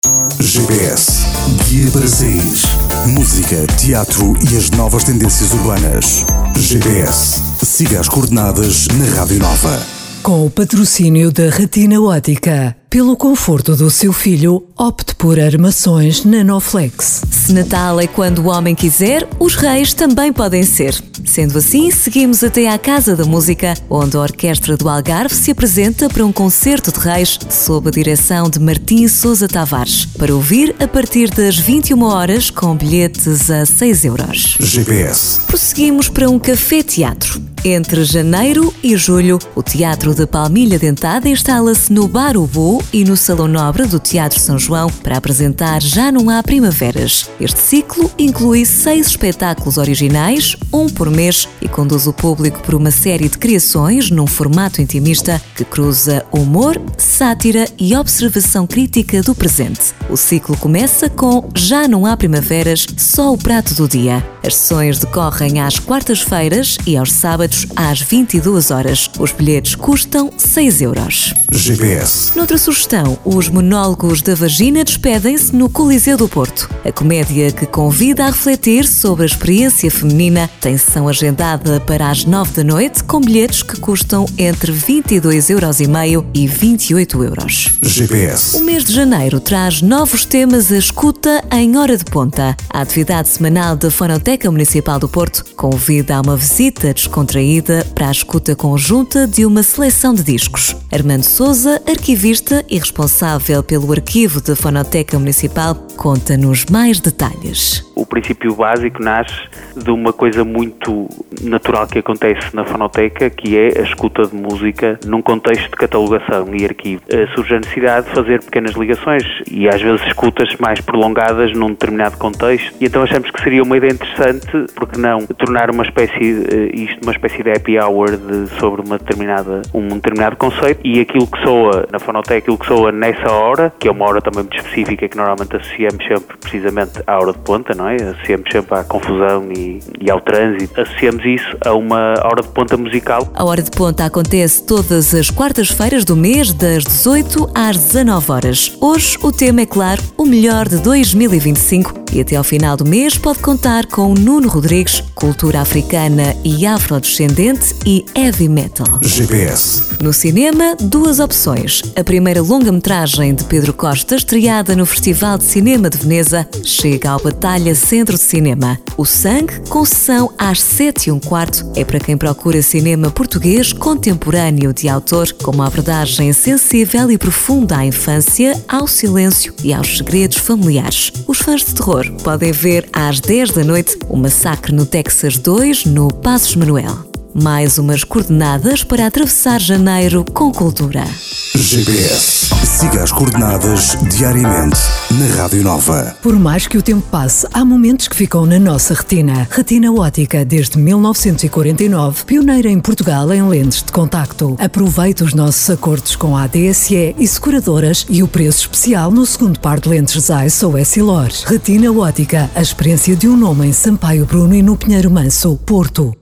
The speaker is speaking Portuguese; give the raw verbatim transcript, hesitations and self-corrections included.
G P S, guia para sair. Música, teatro e as novas tendências urbanas. G P S, siga as coordenadas na Rádio Nova. Com o patrocínio da Retina Ótica. Pelo conforto do seu filho, opte por armações Nanoflex. Se Natal é quando o homem quiser, os reis também podem ser. Sendo assim, seguimos até à Casa da Música, onde a Orquestra do Algarve se apresenta para um concerto de reis sob a direção de Martim Sousa Tavares, para ouvir a partir das vinte e uma horas com bilhetes a seis euros. G P S. Prosseguimos para um café-teatro. Entre janeiro e julho, o Teatro da Palmilha Dentada instala-se no Bar Ubu e no Salão Nobre do Teatro São João para apresentar Já Não Há Primaveras. Este ciclo inclui seis espetáculos originais, um por mês, e conduz o público por uma série de criações num formato intimista que cruza humor, sátira e observação crítica do presente. O ciclo começa com Já Não Há Primaveras, só o prato do dia. As sessões decorrem às quartas-feiras e aos sábados às vinte e duas horas. Os bilhetes custam seis euros. G P S. Noutra sugestão, os monólogos da Vagina despedem-se no Coliseu do Porto. A comédia que convida a refletir sobre a experiência feminina tem sessão agendada para as nove da noite, com bilhetes que custam entre vinte e dois euros e meio e vinte e oito euros. G P S. O mês de janeiro traz novos temas à escuta em hora de ponta. A atividade semanal da Fonoteca Municipal do Porto convida a uma visita descontraída para a escuta conjunta de uma seleção de discos. Armando Sousa, arquivista e responsável pelo arquivo da Fonoteca Municipal, conta-nos mais detalhes. O princípio básico nasce de uma coisa muito natural que acontece na fonoteca, que é a escuta de música num contexto de catalogação e arquivo. Surge a necessidade de fazer pequenas ligações e às vezes escutas mais prolongadas num determinado contexto, e então achamos que seria uma ideia interessante, porque não tornar uma espécie, isto uma espécie de happy hour de, sobre uma determinada, um determinado conceito, e aquilo que soa na fonoteca, aquilo que soa nessa hora, que é uma hora também muito específica que normalmente associamos sempre precisamente à hora de ponta, não é? Associamos sempre à confusão e, e ao trânsito. Associamos isso a uma hora de ponta musical. A hora de ponta acontece todas as quartas-feiras do mês, das dezoito às dezanove horas. Hoje o tema é, claro, o melhor de dois mil e vinte e cinco, e até ao final do mês pode contar com Nuno Rodrigues, cultura africana e afrodescendente e heavy metal. G P S. No cinema, duas opções. A primeira longa-metragem de Pedro Costa, estreada no Festival de Cinema de Veneza, chega ao Batalha Centro de Cinema. O Sangue, com sessão às sete e um quarto, é para quem procura cinema português contemporâneo de autor, com uma abordagem sensível e profunda à infância, ao silêncio e aos segredos familiares. Os fãs de terror podem ver às dez da noite o Massacre no Texas dois, no Passos Manuel. Mais umas coordenadas para atravessar janeiro com cultura. G P S. Siga as coordenadas diariamente na Rádio Nova. Por mais que o tempo passe, há momentos que ficam na nossa retina. Retina Ótica, desde mil novecentos e quarenta e nove, pioneira em Portugal em lentes de contacto. Aproveite os nossos acordos com a A D S E e seguradoras e o preço especial no segundo par de lentes Zeiss ou Essilor. Retina Ótica, a experiência de um nome em Sampaio Bruno e no Pinheiro Manso, Porto.